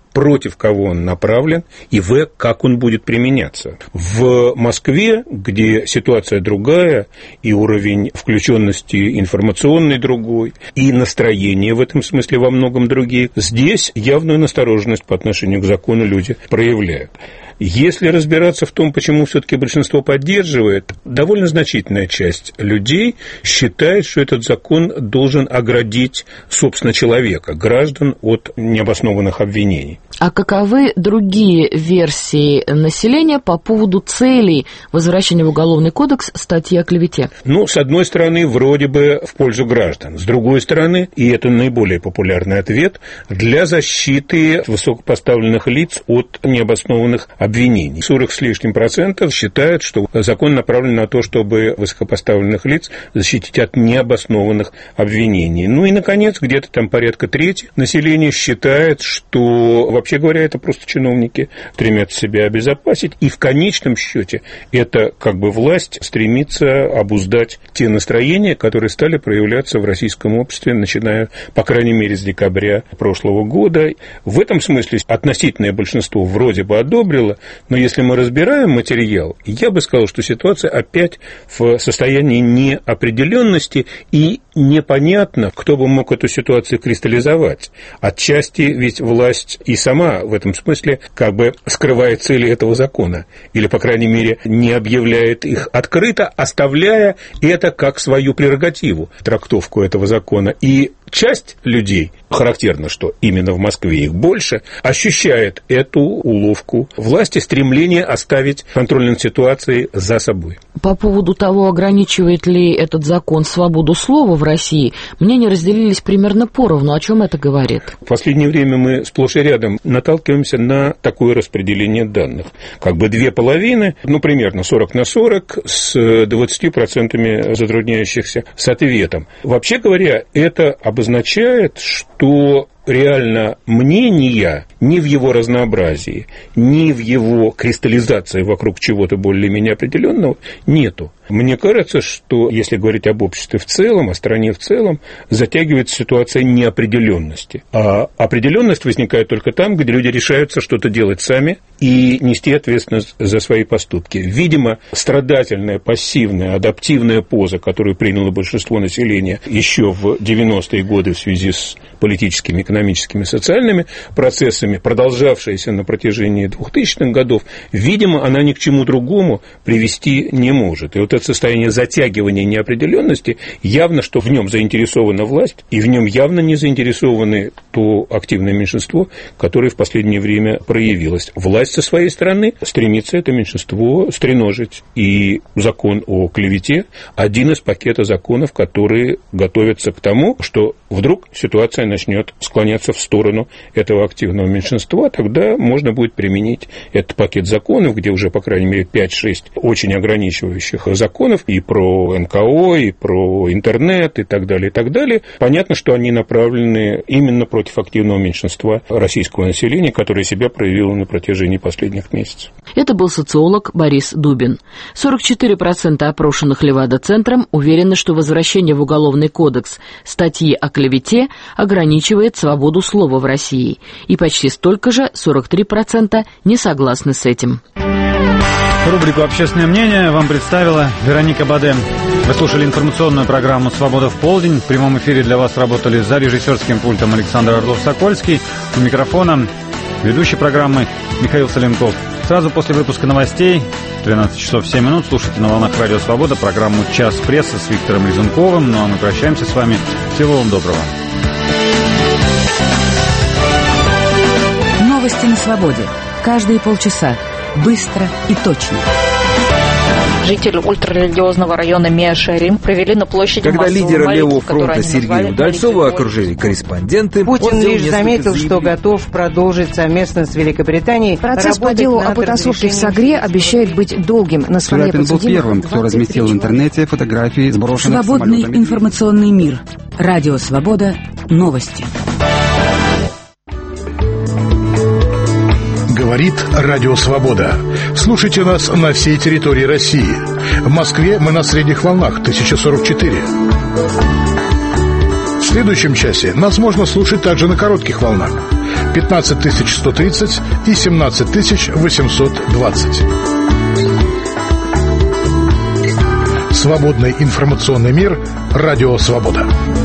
против кого он направлен, и как он будет применяться. В Москве, где ситуация другая, и уровень включенности информационный другой, и настроение в этом смысле во многом другие, здесь явную настороженность по отношению к закону люди проявляют. Если разбираться в том, почему все-таки большинство поддерживает, довольно значительная часть людей считает, что этот закон должен оградить, собственно, человека, граждан от необоснованных обвинений. А каковы другие версии населения по поводу целей возвращения в Уголовный кодекс статьи о клевете? С одной стороны, вроде бы в пользу граждан. С другой стороны, и это наиболее популярный ответ, для защиты высокопоставленных лиц от необоснованных обвинений. 40 с лишним процентов считают, что закон направлен на то, чтобы высокопоставленных лиц защитить от необоснованных обвинений. И, наконец, где-то там порядка трети населения считает, что, вообще говоря, это просто чиновники стремятся себя обезопасить, и в конечном счете это власть стремится обуздать те настроения, которые стали проявляться в российском обществе, начиная, по крайней мере, с декабря прошлого года. В этом смысле относительное большинство вроде бы одобрило, но если мы разбираем материал, я бы сказал, что ситуация опять в состоянии неопределенности, и непонятно, кто бы мог эту ситуацию кристаллизовать. Отчасти ведь власть и сама в этом смысле скрывает цели этого закона, или, по крайней мере, не объявляет их открыто, оставляя это как свою прерогативу, трактовку этого закона. И часть людей, характерно, что именно в Москве их больше, ощущает эту уловку власти, стремление оставить контроль над ситуацией за собой. По поводу того, ограничивает ли этот закон свободу слова в России, мнения разделились примерно поровну. О чем это говорит? В последнее время мы сплошь и рядом наталкиваемся на такое распределение данных. Две половины, примерно 40/40, с 20% затрудняющихся с ответом. Вообще говоря, это обозначает, что реально мнения ни в его разнообразии, ни в его кристаллизации вокруг чего-то более-менее определенного нету. Мне кажется, что, если говорить об обществе в целом, о стране в целом, затягивается ситуация неопределенности. А определенность возникает только там, где люди решаются что-то делать сами и нести ответственность за свои поступки. Видимо, страдательная, пассивная, адаптивная поза, которую приняло большинство населения еще в 90-е годы в связи с политическими, экономическими, социальными процессами, продолжавшаяся на протяжении 2000-х годов, видимо, она ни к чему другому привести не может. И это состояние затягивания неопределенности, явно, что в нем заинтересована власть, и в нем явно не заинтересованы то активное меньшинство, которое в последнее время проявилось. Власть со своей стороны стремится это меньшинство стреножить. И закон о клевете – один из пакета законов, которые готовятся к тому, что вдруг ситуация начнет склоняться в сторону этого активного меньшинства, тогда можно будет применить этот пакет законов, где уже, по крайней мере, 5-6 очень ограничивающих законов и про НКО, и про интернет, и так далее, и так далее. Понятно, что они направлены именно против активного меньшинства российского населения, которое себя проявило на протяжении последних месяцев. Это был социолог Борис Дубин. 44% опрошенных Левада-центром уверены, что возвращение в Уголовный кодекс статьи о клевете ограничивает свободу слова в России. И почти столько же, 43%, не согласны с этим. Рубрику «Общественное мнение» вам представила Вероника Баде. Вы слушали информационную программу «Свобода в полдень». В прямом эфире для вас работали за режиссерским пультом Александр Орлов-Сокольский. У микрофона ведущий программы Михаил Соленков. Сразу после выпуска новостей, 13 часов 7 минут, слушайте на волнах Радио Свобода программу «Час прессы» с Виктором Резунковым. Ну а мы прощаемся с вами. Всего вам доброго. Новости на свободе. Каждые полчаса. Быстро и точно. Жители ультрарелигиозного района Миа-Шарим провели на площади когда лидера Левого фронта Сергея Удальцова окружили корреспонденты, Путин лишь заметил, что готов продолжить совместно с Великобританией. Процесс по делу о потасовке в Сагре обещает быть долгим. На Шаляпин был первым, кто разместил в интернете фотографии сброшенных Свободный информационный мир. Радио Свобода. Новости. Говорит Радио Свобода. Слушайте нас на всей территории России. В Москве мы на средних волнах 1044. В следующем часе нас можно слушать также на коротких волнах. 15 130 и 17 820. Свободный информационный мир. Радио «Свобода».